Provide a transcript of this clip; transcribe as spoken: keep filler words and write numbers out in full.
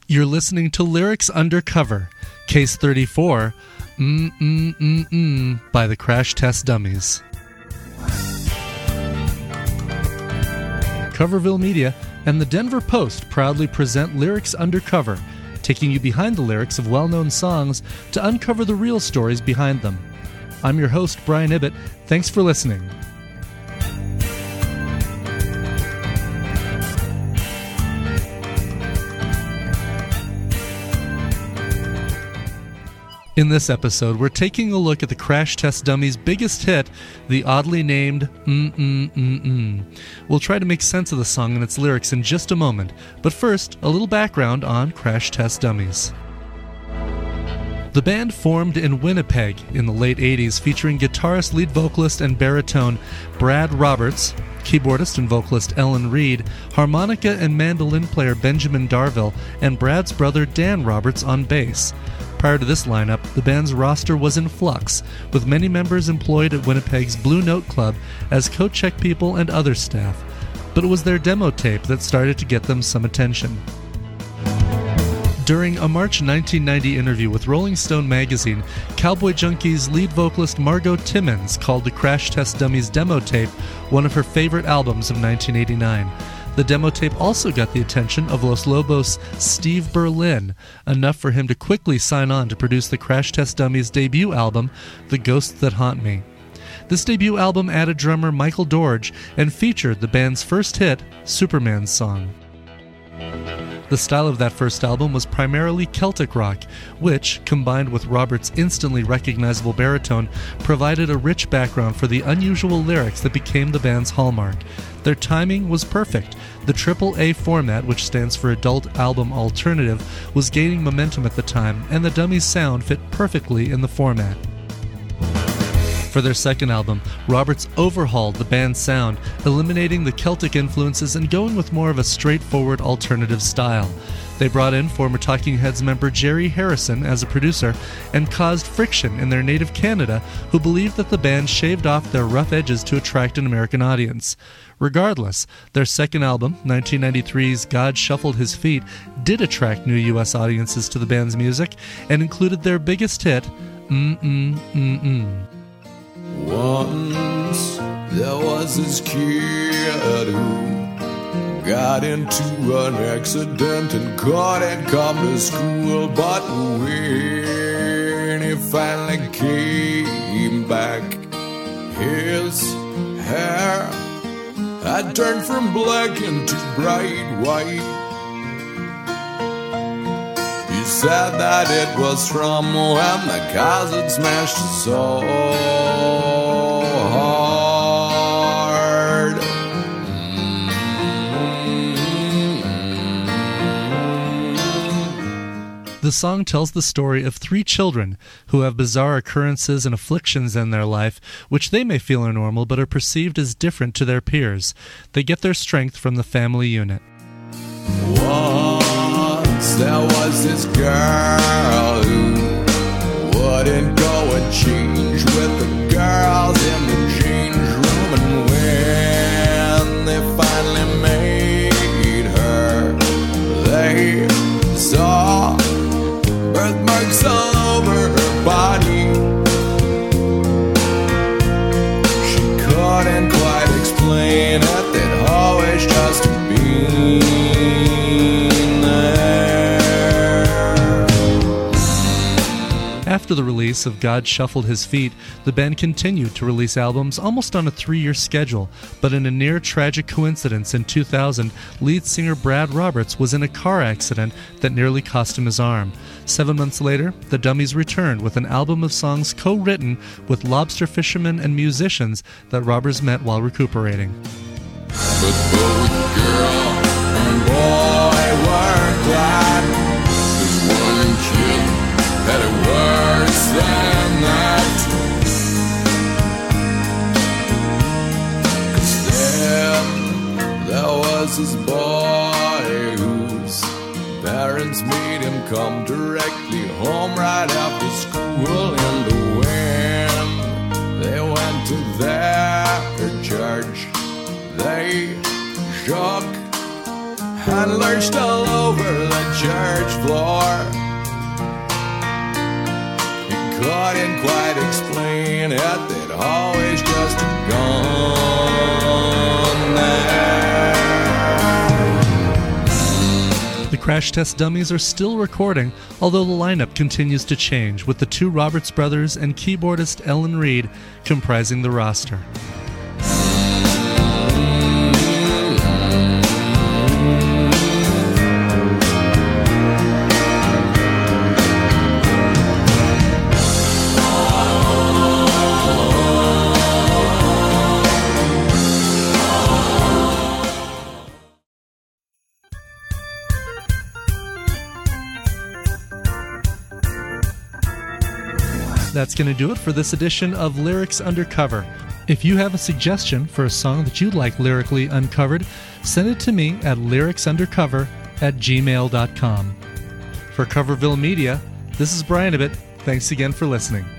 You're listening to Lyrics Undercover, Case thirty-four, Mm-mm-mm-mm, by the Crash Test Dummies. Coverville Media and the Denver Post proudly present Lyrics Undercover, taking you behind the lyrics of well-known songs to uncover the real stories behind them. I'm your host, Brian Ibbett. Thanks for listening. In this episode, we're taking a look at the Crash Test Dummies' biggest hit, the oddly named Mm-Mm-Mm-Mm. We'll try to make sense of the song and its lyrics in just a moment, but first, a little background on Crash Test Dummies. The band formed in Winnipeg in the late eighties, featuring guitarist, lead vocalist, and baritone Brad Roberts, keyboardist and vocalist Ellen Reed, harmonica and mandolin player Benjamin Darville, and Brad's brother Dan Roberts on bass. Prior to this lineup, the band's roster was in flux, with many members employed at Winnipeg's Blue Note Club as coat-check people and other staff, but it was their demo tape that started to get them some attention. During a March nineteen ninety interview with Rolling Stone magazine, Cowboy Junkie's lead vocalist Margot Timmons called the Crash Test Dummies demo tape one of her favorite albums of nineteen eighty-nine. The demo tape also got the attention of Los Lobos' Steve Berlin, enough for him to quickly sign on to produce the Crash Test Dummies' debut album, The Ghosts That Haunt Me. This debut album added drummer Michael Dorge and featured the band's first hit, Superman's Song. The style of that first album was primarily Celtic rock, which, combined with Robert's instantly recognizable baritone, provided a rich background for the unusual lyrics that became the band's hallmark. Their timing was perfect. The triple A format, which stands for Adult Album Alternative, was gaining momentum at the time, and the Dummies' sound fit perfectly in the format. For their second album, Roberts overhauled the band's sound, eliminating the Celtic influences and going with more of a straightforward alternative style. They brought in former Talking Heads member Jerry Harrison as a producer and caused friction in their native Canada, who believed that the band shaved off their rough edges to attract an American audience. Regardless, their second album, nineteen ninety-three's God Shuffled His Feet, did attract new U S audiences to the band's music and included their biggest hit, Mm-Mm-Mm-Mm. Once there was this kid who got into an accident and couldn't come to school, but when he finally came back, his hair had turned from black into bright white. He said that it was from when the cars had smashed his soul hard. The song tells the story of three children who have bizarre occurrences and afflictions in their life, which they may feel are normal but are perceived as different to their peers. They get their strength from the family unit. Once there was this girl who wouldn't go and change with the girls in the change room, and when they finally made her, they saw birthmarks all over her body. She couldn't quite explain it, they'd always just been After the release of God Shuffled His Feet, the band continued to release albums almost on a three-year schedule, but in a near-tragic coincidence in two thousand, lead singer Brad Roberts was in a car accident that nearly cost him his arm. Seven months later, the Dummies returned with an album of songs co-written with lobster fishermen and musicians that Roberts met while recuperating. But both girl and boy were glad, 'cause one kid had it worse than that. 'Cause then there was this boy whose parents made him come directly home right after school, and when they went to their church, they shook and lurched all over the church floor. He couldn't quite explain it, they'd always just gone there. The Crash Test Dummies are still recording, although the lineup continues to change, with the two Roberts brothers and keyboardist Ellen Reed comprising the roster. That's going to do it for this edition of Lyrics Undercover. If you have a suggestion for a song that you'd like lyrically uncovered, send it to me at lyricsundercover at gmail dot com. For Coverville Media, this is Brian Ibbott. Thanks again for listening.